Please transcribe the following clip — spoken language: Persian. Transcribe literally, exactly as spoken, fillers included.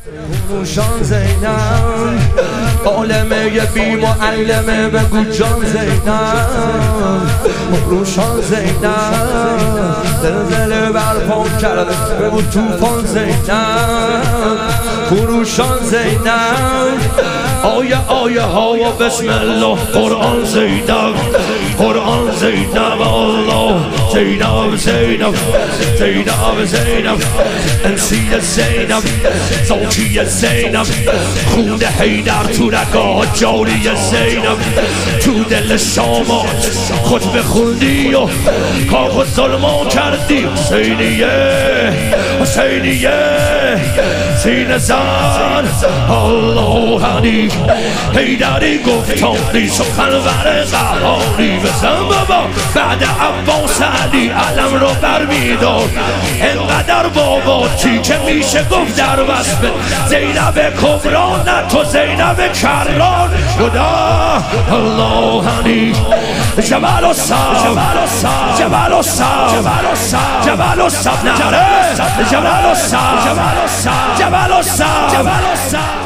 روشان زینب عالمه بی معلمه بگو جان زینب روشان زینب زلزله برپا کرده بگو توفان زینب روشان زینب آیه آیه ها و بسم الله قرآن زینب قرآن زینب الله زینب زینب زینب زینب انسی زینب زوجی زینب خون حیدر تو رگاه جاری زینب تو دل شامات خود بخوندی و کاخ ظلمو کردی حسینیه حسینیه سینه زن الله علی حیدری گفتانی سخنور قهاری بزن بابا بعد عباس علی علم رو برمیدار انقدر باباتی که میشه گفت در وصف زینب کبرا نه تو زینب کران خدا الله علی جبل و صف جبل و صف جبل و صف نره جبل و صف جبل و صف